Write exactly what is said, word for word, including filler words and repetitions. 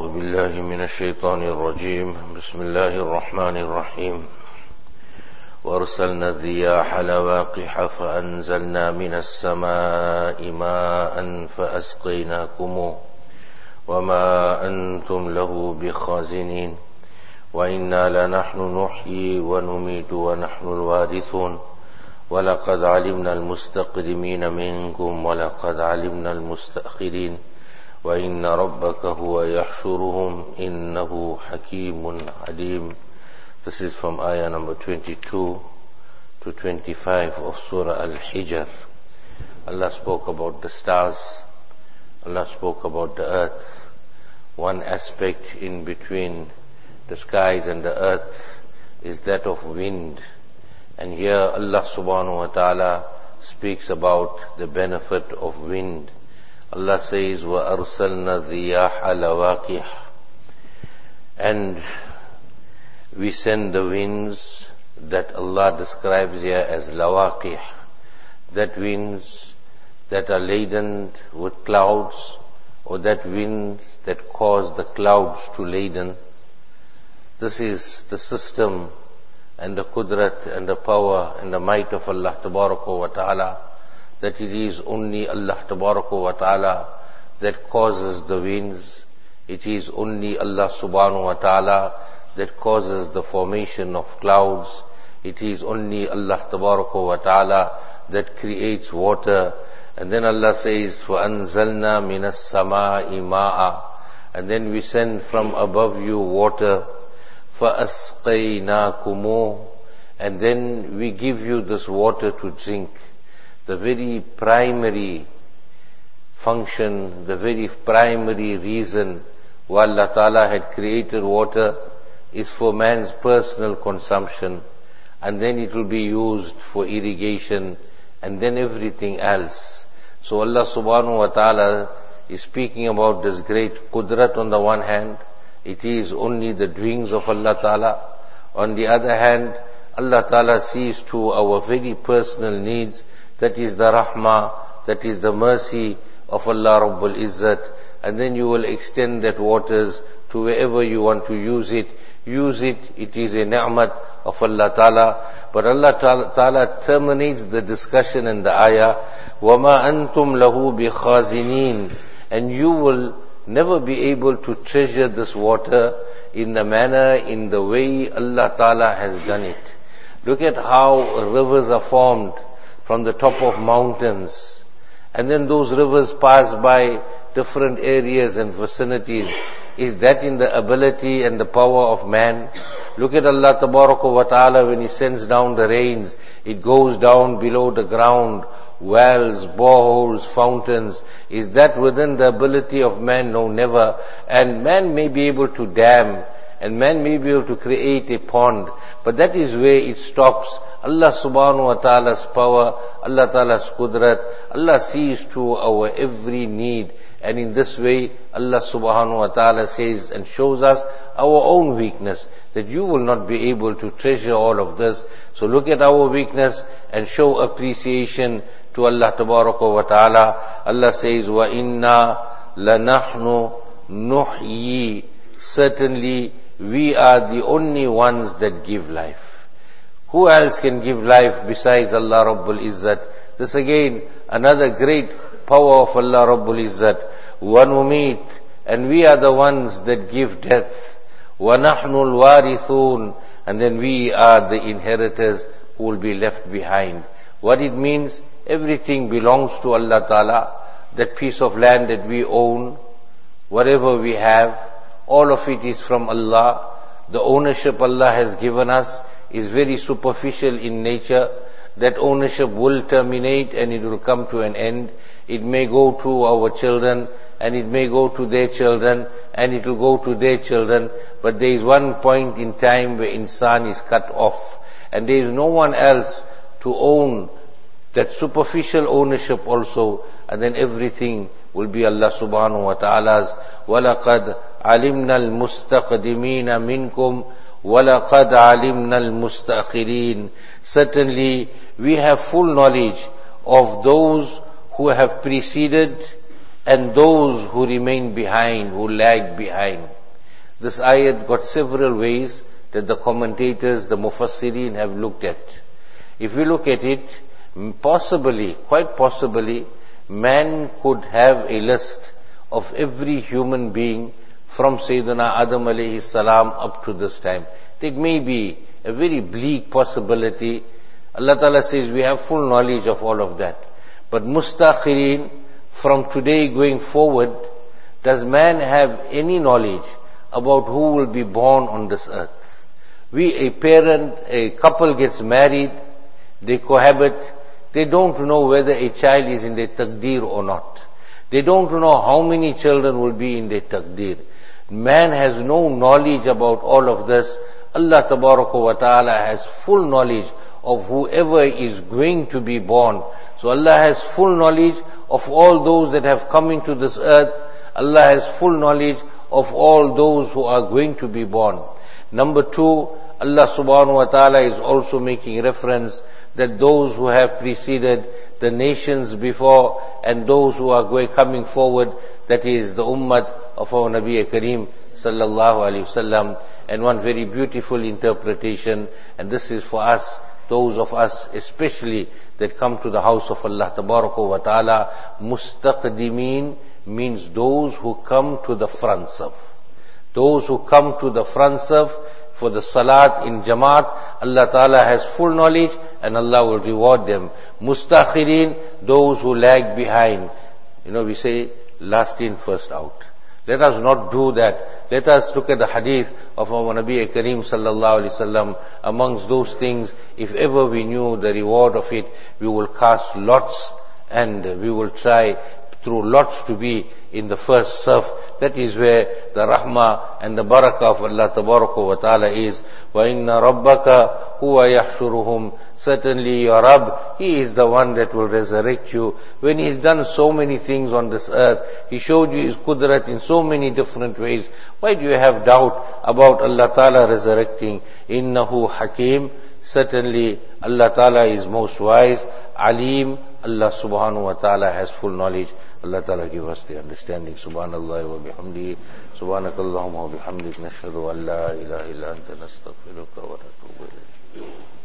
أعوذ بالله من الشيطان الرجيم بسم الله الرحمن الرحيم وأرسلنا الرياح لواقح فأنزلنا من السماء ماء فأسقيناكموه وما أنتم له بخازنين وإنا لنحن نحيي ونميت ونحن الوارثون ولقد علمنا المستقدمين منكم ولقد علمنا المستأخرين وَإِنَّ رَبَّكَ هُوَ يَحْشُرُهُمْ إِنَّهُ حَكِيمٌ عَلِيمٌ. This is from ayah number twenty-two to twenty-five of Surah Al-Hijr. Allah spoke about the stars. Allah spoke about the earth. One aspect in between the skies and the earth is that of wind. And here Allah subhanahu wa ta'ala speaks about the benefit of wind. Allah says, وَأَرْسَلْنَا الرِّيَاحَ لَوَاقِحَ, and we send the winds that Allah describes here as lawaqih, that winds that are laden with clouds, or that winds that cause the clouds to laden. This is the system and the qudrat and the power and the might of Allah tabaraka wa ta'ala, that it is only Allah tabaraka wa ta'ala that causes the winds. It is only Allah subhanahu wa ta'ala that causes the formation of clouds. It is only Allah tabaraka wa ta'ala that creates water. And then Allah says, فَأَنزَلْنَا مِنَ السَّمَاءِ مَاءً, and then we send from above you water. فَأَسْقَيْنَاكُمُوهُ, and then we give you this water to drink. The very primary function, the very primary reason why Allah Ta'ala had created water is for man's personal consumption, and then it will be used for irrigation, and then everything else. So Allah Subhanahu wa Ta'ala is speaking about this great qudrat on the one hand. It is only the doings of Allah Ta'ala. On the other hand, Allah Ta'ala sees to our very personal needs. That is the rahmah, that is the mercy of Allah Rabbul Izzat. And then you will extend that waters to wherever you want to use it. Use it, it is a ni'mat of Allah Ta'ala. But Allah Ta'ala terminates the discussion in the ayah, وَمَا أَنْتُمْ لَهُ بِخَازِنِينَ, and you will never be able to treasure this water in the manner, in the way Allah Ta'ala has done it. Look at how rivers are formed from the top of mountains, and then those rivers pass by different areas and vicinities. Is that in the ability and the power of man? Look at Allah Tabaraka wa Ta'ala when He sends down the rains. It goes down below the ground, wells, boreholes, fountains. Is that within the ability of man? No, never. And man may be able to dam, and man may be able to create a pond, but that is where it stops. Allah subhanahu wa ta'ala's power, Allah ta'ala's qudrat, Allah sees to our every need. And in this way, Allah subhanahu wa ta'ala says and shows us our own weakness, that you will not be able to treasure all of this. So look at our weakness and show appreciation to Allah tabaraka wa ta'ala. Allah says, وَإِنَّا لَنَحْنُ نُحْيِي, certainly we are the only ones that give life. Who else can give life besides Allah Rabbul Izzat? This again, another great power of Allah Rabbul Izzat. وَنُمِيتُ, and we are the ones that give death. وَنَحْنُ الْوَارِثُونَ, and then we are the inheritors who will be left behind. What it means, everything belongs to Allah Ta'ala. That piece of land that we own, whatever we have, all of it is from Allah. The ownership Allah has given us is very superficial in nature. That ownership will terminate and it will come to an end. It may go to our children, and it may go to their children, and it will go to their children. But there is one point in time where insan is cut off, and there is no one else to own that superficial ownership also, and then everything will be Allah subhanahu wa ta'ala's. وَلَقَدْ عَلِمْنَا الْمُسْتَقْدِمِينَ مِنْكُمْ وَلَقَدْ عَلِمْنَا الْمُسْتَأْخِرِينَ, certainly we have full knowledge of those who have preceded and those who remain behind, who lag behind. This ayat got several ways that the commentators, the mufassirin have looked at. If we look at it, possibly, quite possibly, man could have a list of every human being from Sayyidina Adam alayhi salam up to this time. It may be a very bleak possibility. Allah Ta'ala says we have full knowledge of all of that. But mustakhirin, from today going forward, does man have any knowledge about who will be born on this earth? We, a parent, a couple gets married, they cohabit, they don't know whether a child is in their taqdeer or not. They don't know how many children will be in their taqdeer. Man has no knowledge about all of this. Allah Tabaraka wa Ta'ala has full knowledge of whoever is going to be born. So Allah has full knowledge of all those that have come into this earth. Allah has full knowledge of all those who are going to be born. Number two, Allah subhanahu wa ta'ala is also making reference that those who have preceded the nations before and those who are going, coming forward, that is the ummah of our Nabi Kareem sallallahu alayhi wasallam. And one very beautiful interpretation, and this is for us, those of us especially that come to the house of Allah tabaraka wa ta'ala, mustaqdimeen means those who come to the front saf. Those who come to the front saf for the salat in jamaat, Allah Ta'ala has full knowledge and Allah will reward them. Mustakhirin, those who lag behind. You know, we say, last in, first out. Let us not do that. Let us look at the hadith of our Nabi Kareem sallallahu alaihi wasallam. Amongst those things, if ever we knew the reward of it, we will cast lots and we will try through lots to be in the first saf. That is where the rahmah and the barakah of Allah tabaraka wa ta'ala is. وَإِنَّ رَبَّكَ هُوَ يَحْشُرُهُمْ. Certainly your Rabb, He is the one that will resurrect you. When He's done so many things on this earth, He showed you His qudrat in so many different ways. Why do you have doubt about Allah Ta'ala resurrecting? إِنَّهُ Hakim. Certainly Allah Ta'ala is most wise. Alim. Allah subhanahu wa ta'ala has full knowledge. Allah Ta'ala give us the understanding. Subhanallah wa bihamdihi. Subhanakallahumma wa bihamdik. Nashhadu an la ilaha illa anta nastaghfiruka wa natubu ilayk.